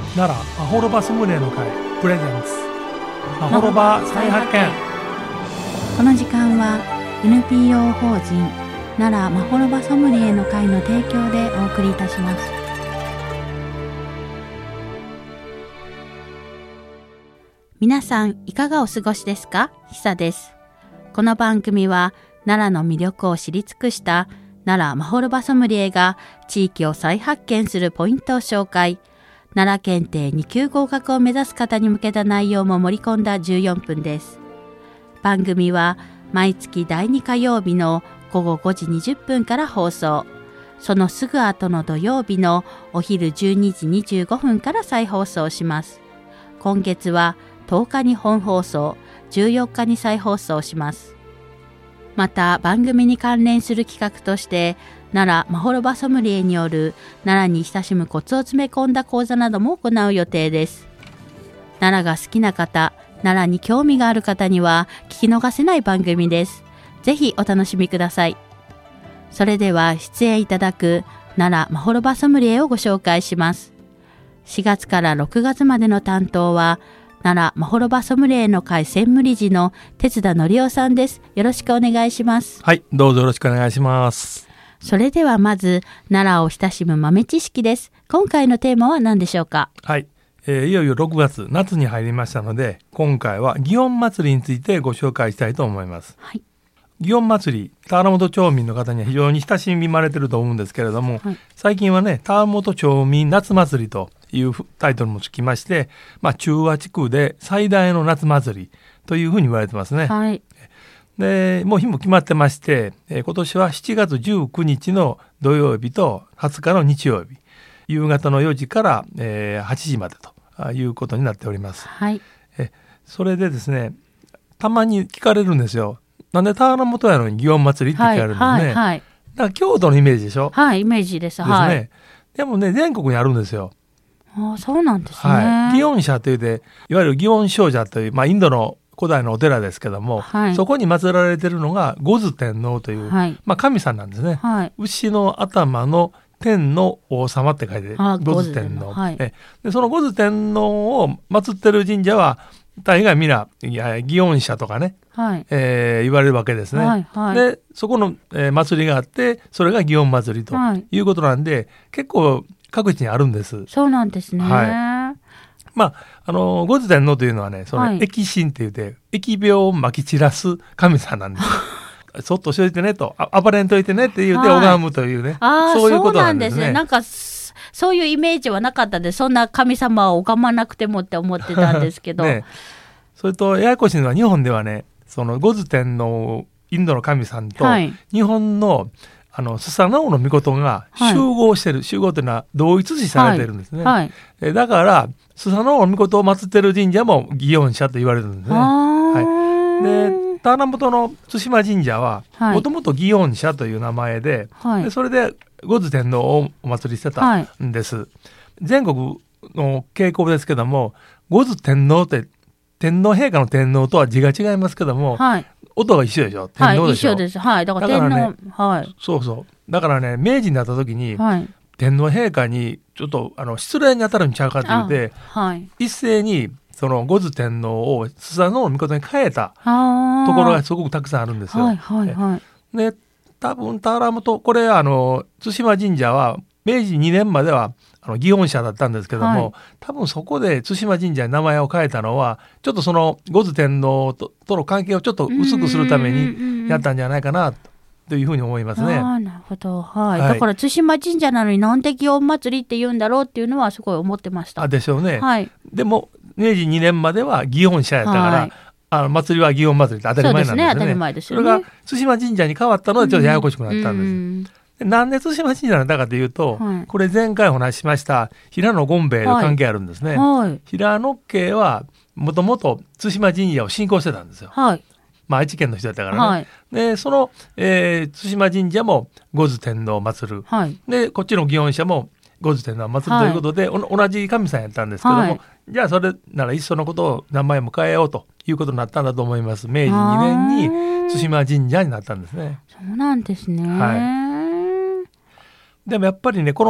奈良まほろばすむれの会プレゼンツまほろば再発見。 この時間は NPO 法人奈良まほろばソムリエの会の提供でお送りいたします。皆さんいかがお過ごしですか？ひさです。この番組は奈良の魅力を知り尽くした奈良まほろばソムリエが地域を再発見するポイントを紹介、奈良検定2級合格を目指す方に向けた内容も盛り込んだ14分です。番組は毎月第2火曜日の午後5時20分から放送、そのすぐ後の土曜日のお昼12時25分から再放送します。今月は10日に本放送、14日に再放送します。また番組に関連する企画として奈良まほろばソムリエによる奈良に親しむコツを詰め込んだ講座なども行う予定です。奈良が好きな方、奈良に興味がある方には聞き逃せない番組です。ぜひお楽しみください。それでは出演いただく奈良まほろばソムリエをご紹介します。4月から6月までの担当は奈良まほろばソムリエの会専務理事の鉄田則夫さんです。よろしくお願いします。 はい、どうぞよろしくお願いします。 それではまず奈良を親しむ豆知識です。今回のテーマは何でしょうか？ はい、いよいよ6月夏に入りましたので、今回は祇園祭についてご紹介したいと思います。 はい、 祇園祭、田原本町民の方には非常に親しみまれてると思うんですけれども、はい、最近はね、田原本町民夏祭りというタイトルもつきまして、中和地区で最大の夏祭りというふうに言われてますね。 はい、 でもう日も決まってまして、今年は7月19日の土曜日と20日の日曜日、夕方の4時から、8時までということになっております。 はい、 それでですね、たまに聞かれるんですよ。なんで田原本やのに祇園祭りって聞かれるんですね。 はいはいはい、 だから京都のイメージでしょ。 はい、イメージです。 ですね。はい、でもね、全国にあるんですよ。 あ、そうなんですね。 はい、祇園社というで、いわゆる祇園精舎という、インドの古代のお寺ですけども、はい、そこに祀られているのが五頭天皇という、はい、神さんなんですね。はい、牛の頭の天の王様って書いて五頭天皇、はい、でその五頭天皇を祀ってる神社は大概皆祇園社とかね、はい、言われるわけですね。はいはい、でそこの、祭りがあって、それが祇園祭りということなんで、結構各地にあるんです。 そうなんですね。 はい、五頭天皇というのはね、その疫神って言って、疫病をまき散らす神さんなんです。そっとしといてねと、暴れんといてねって言って拝むというね、そういうことなんですね。 なんかそういうイメージはなかったです。そんな神様を拝まなくてもって思ってたんですけど。ね、 それとややこしいのは、日本ではね、その五頭天皇、インドの神さんと、日本のスサノオノミコトが集合してる、はい、集合というのは同一視されてるんですね。はいはい、だからスサノオノミコトを祀ってる神社も祇園社と言われるんですね。はい、で田原本の対馬神社はもともと祇園社という名前 でそれで五頭天皇をお祭りしてたんです。はい、全国の傾向ですけども、五頭天皇って天皇陛下の天皇とは字が違いますけども、はい、音が一緒でしょ。天皇でしょ。 はい、一緒です。はい、だから天皇、 ね、はい、そうそう。だからね、明治になった時に、はい、天皇陛下にちょっと失礼に当たるんちゃうかと言って、はい、一斉にその五頭天皇をスサノオノミコトに変えたところがすごくたくさんあるんですよ。はいはいはい、で多分田原本、これ対馬神社は明治2年までは祇園社だったんですけども、はい、多分そこで対馬神社に名前を変えたのはちょっとその五頭天皇 との関係をちょっと薄くするためにやったんじゃないかなというふうに思いますね。 なるほど、はいはい、だから対馬神社なのになんで祇園祭りって言うんだろうっていうのはすごい思ってました。 でしょうね。 はい、 でも明治2年までは祇園社やったから、はい、祭りは祇園祭りって当たり前なんですよね。そうですね、当たり前ですよね。それが対馬神社に変わったのでちょっとややこしくなったんです。なんで対馬神社なんだかというと、はい、これ前回お話ししました平野権兵衛と関係あるんですね。はい、平野家はもともと対馬神社を信仰してたんですよ。はい、愛知県の人だったからね。はい、でその、対馬神社も五頭天皇を祀る、はい、でこっちの祇園社も五頭天皇を祀るということで、はい、同じ神さんやったんですけども、はい、じゃあそれならいっそのことを名前も変えようということになったんだと思います。明治2年に対馬神社になったんですね。 そうなんですね。 はい、でもやっぱりね、この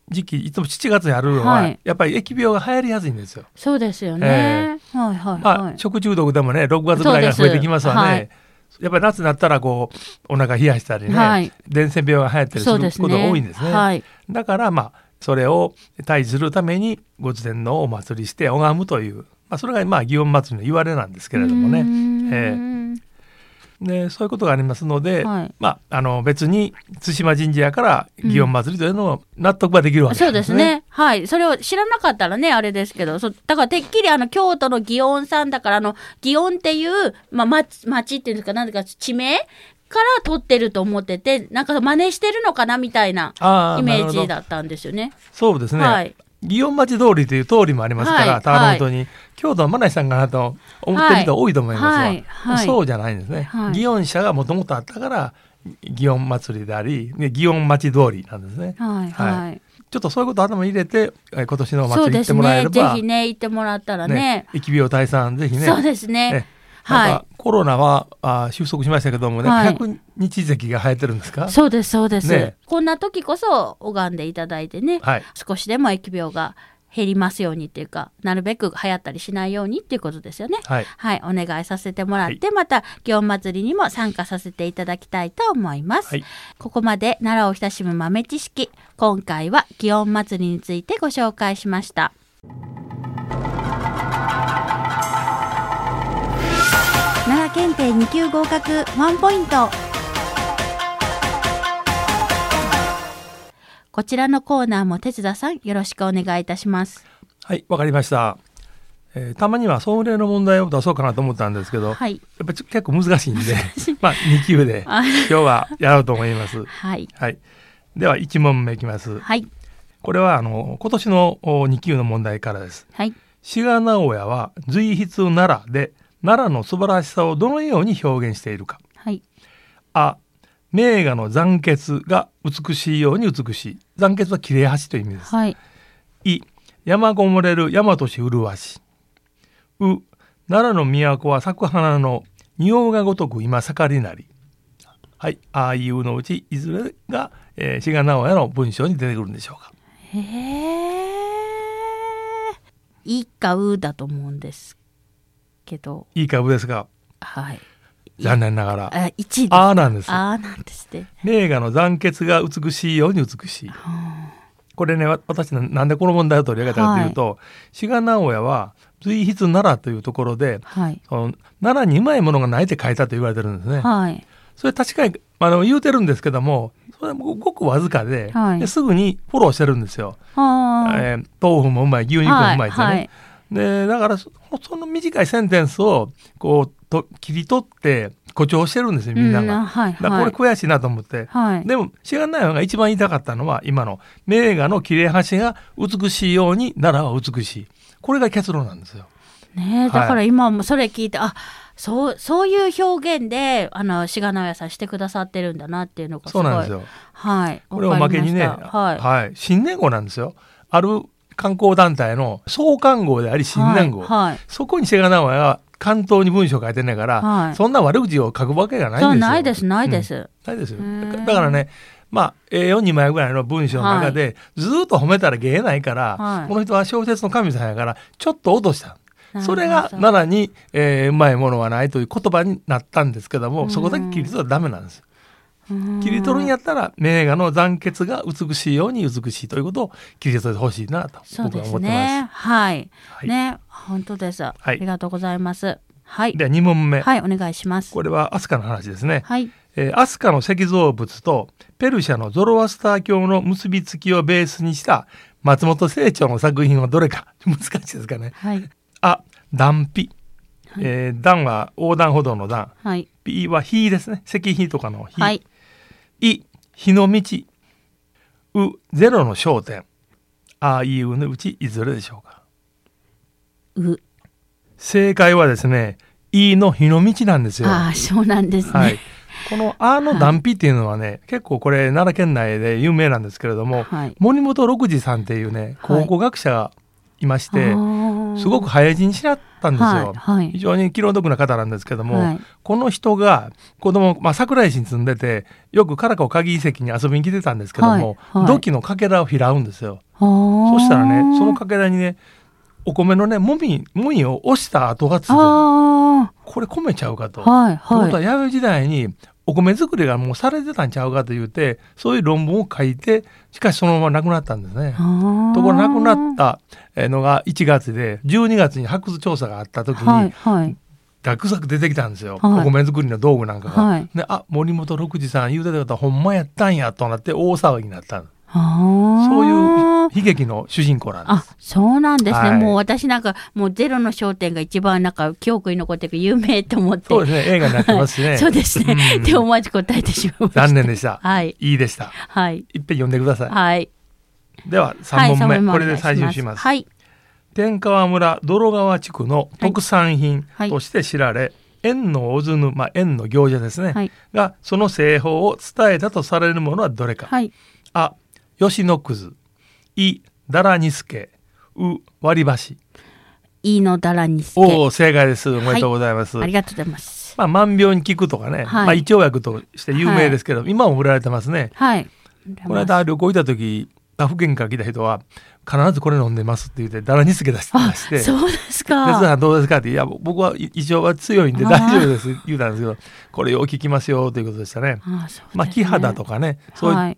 時期いつも7月にあるのは、はい、やっぱり疫病が流行りやすいんですよ。 そうですよね、はいはいはい、 食中毒でもね6月ぐらいが増えてきますわね、はい、やっぱり夏になったらこうお腹冷やしたりね、はい、伝染病が流行ったりすることが多いんですね、はい、だからそれを退治するために御前のお祭りして拝むという、それが祇園祭の言われなんですけれどもね、でそういうことがありますので、はい、別に対馬神社から祇園祭というのを納得ができるわけですね、そうですね、 はい、それを知らなかったらねあれですけど、だからてっきり京都の祇園さんだから祇園っていう、町っていうんですか、なんか地名から取ってると思ってて、なんか真似してるのかなみたいなイメージだったんですよね。 そうですね、はい、祇園町通りという通りもありますから、田原本に、京都の真梨さんかなと思ってる人多いと思いますが、そうじゃないんですね、祇園社がもともとあったから祇園祭りであり、祇園町通りなんですね、ちょっとそういうこと頭に入れて今年のお祭り行ってもらえれば、 そうですね、ぜひね行ってもらったらね、 疫病退散ぜひね、 そうですね、 コロナは収束しましたけどもね、100日咳が流行ってるんですか。 そうですそうです、こんな時こそ拝んでいただいてね、少しでも疫病が減りますようにっていうか、なるべく流行ったりしないようにっていうことですよね。お願いさせてもらって、また祇園祭りにも参加させていただきたいと思います、ここまで奈良を親しむ豆知識、今回は祇園祭りについてご紹介しました。奈良検定2級合格1ポイント。こちらのコーナーも哲田さんよろしくお願いいたします。 はい、わかりました、たまには総例の問題を出そうかなと思ったんですけど、やっぱり結構難しいんで2級で今日はやろうと思いますでは1問目いきます、これは今年の2級の問題からです、志賀直哉は随筆奈良で奈良の素晴らしさをどのように表現しているか、あ、名画の残血が美しいように美しい。残血は切れ端という意味です、い、山ごもれる大和市麗し、う、奈良の都は咲く花の仁王がごとく今盛りなり。あいうのうちいずれが、志賀直哉の文章に出てくるんでしょうか。 いかうだと思うんですけど。 いいかうですか。残念ながら 1です。 なんです。 なんですって。 名画の残血が美しいように美しい。これね、私なんでこの問題を取り上げたかというと、志賀直哉は随筆奈良というところで、その奈良にうまいものがないって書いたと言われてるんですね。それ確かに言うてるんですけども、それはごくわずかで、すぐにフォローしてるんですよ。豆腐もうまい、牛肉もうまいってね。でだからその短いセンテンスをこう切り取って誇張してるんですよ、みんなが。だからこれ悔しいなと思って、でも志賀直哉が一番言いたかったのは、今の名画の切れ端が美しいように奈良は美しい、これが結論なんですよ、 だから今もそれ聞いて、そういう表現で志賀直哉さんしてくださってるんだなっていうのがすごい。そうなんですよ、これをおまけにね、新年号なんですよ。ある観光団体の創刊号であり新年号、そこに志賀直哉が関東に文章を書いてんねんから、そんな悪口を書くわけがないんですよ。ないですないです、 ないですよ。だからね、A42 枚ぐらいの文章の中で、ずっと褒めたら芸ないから、この人は小説の神様やからちょっと落とした。それが奈良に、うまいものはないという言葉になったんですけども、そこだけ切り取ったらダメなんですよ。切り取るんやったら名画の残血が美しいように美しいということを切り取ってほしいなと僕は思ってます。 ね、本当です。ありがとうございます。では 2問目、 お願いします。 これは飛鳥の話ですね。飛鳥の石造物とペルシャのゾロアスター教の結びつきをベースにした松本清張の作品はどれか。難しいですかね。あ、断碑、断は横断歩道の断、碑は碑ですね、石碑とかの碑、い、日の道、う、ゼロの焦点、あいうのうちいずれでしょうか。正解はですね、いの日の道なんですよ。 そうなんですね。 このの断碑っていうのはね、結構これ奈良県内で有名なんですけれども、森本六次さんっていうね考古学者がいまして、すごく早死にしちゃっったんですよ、非常に気の毒な方なんですけども、この人が子供、桜井市に住んでてよく唐子鍵遺跡に遊びに来てたんですけども、土器のかけらを拾うんですよ。そしたらね、そのかけらにね、お米のね、もみを押した跡がついてる。これ米ちゃうかと。ということは弥生時代にお米作りがもうされてたんちゃうかと言って、そういう論文を書いて、しかしそのまま亡くなったんですね。ところ亡くなったのが1月で、12月に発掘調査があった時に、たくさん出てきたんですよ、お米作りの道具なんかが。で、森本六次さん言うてたことはほんまやったんやとなって大騒ぎになったんです。そういう悲劇の主人公なんです。 そうなんですね。もう私なんかもうゼロの焦点が一番なんか記憶に残ってる有名と思って。 そうですね。映画になってますしね。 そうですね。で思わず答えてしまいました。 残念でした。 はい。 いいでした。 はい。 いっぺん読んでください。 はい。 では3問目、これで最終します。 はい。 天川村泥川地区の特産品として知られ、円のおずぬ、円の行者ですね、がその製法を伝えたとされるものはどれか。吉野くず、い、だらにすけ、う、割り箸。 いのだらにすけ。 正解です。おめでとうございます。 ありがとうございます。 万病に効くとかね、胃腸薬として有名ですけど、今も売られてますね。この間旅行行った時、福建から来た人は必ずこれ飲んでますって言ってだらにすけ出して、 そうですか。 さんどうですかって、いや僕は胃腸は強いんで大丈夫です言うたんですけど、これよう効きますよということでしたね。木肌とかね、そういう、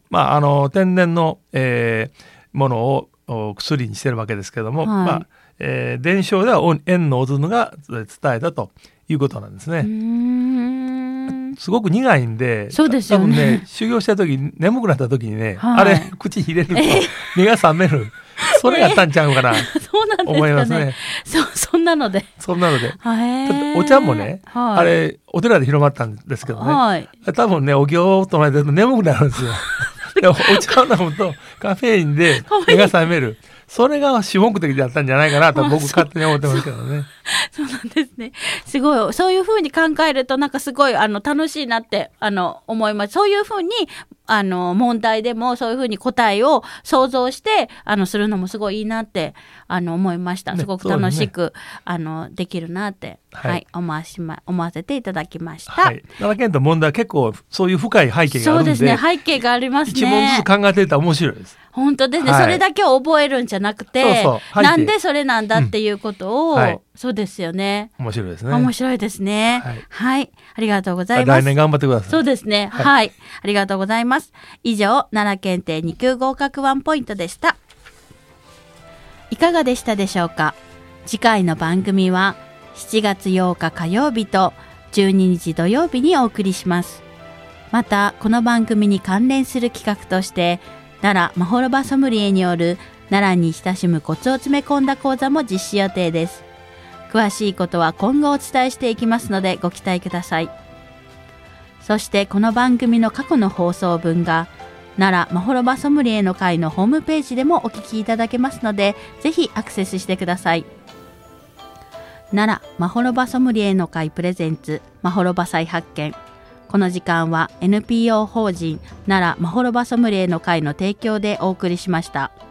天然の、ものを薬にしてるわけですけども、伝承では円のおずぬが伝えたということなんですね。すごく苦いんで、 そうですよね、 多分ね、修行した時眠くなった時にね、あれ口入れると目が覚める、それやったんちゃうかな、 そうなんですかね、 思いますね。 そんなのでお茶もね、あれお寺で広まったんですけどね、多分ねお経を唱えてると眠くなるんですよ。お茶を飲むとカフェインで目が覚める、それが主目的だったんじゃないかなと僕勝手に思ってますけどね。 そうなんですね。すごいそういうふうに考えるとなんかすごい楽しいなって思います。そういうふうに問題でもそういうふうに答えを想像してするのもすごいいいなって思いました。すごく楽しく、できるなって、思わせていただきました。奈良県と問題は結構そういう深い背景があるんで、 そうですね、背景がありますね。 一問ずつ考えていたら面白いです。 本当ですね、それだけを覚えるんじゃなくて、なんでそれなんだっていうことを、そうですよね。 面白いですね。 面白いですね。はい、ありがとうございます。 来年頑張ってください。 そうですね。はい、ありがとうございます。以上、奈良検定2級合格1ポイントでした。いかがでしたでしょうか。次回の番組は7月8日火曜日と12日土曜日にお送りします。また、この番組に関連する企画として、奈良まほろばソムリエによる奈良に親しむコツを詰め込んだ講座も実施予定です。詳しいことは今後お伝えしていきますのでご期待ください。そしてこの番組の過去の放送分が奈良まほろばソムリエの会のホームページでもお聞きいただけますので、ぜひアクセスしてください。奈良まほろばソムリエの会プレゼンツまほろば再発見。この時間は NPO 法人奈良まほろばソムリエの会の提供でお送りしました。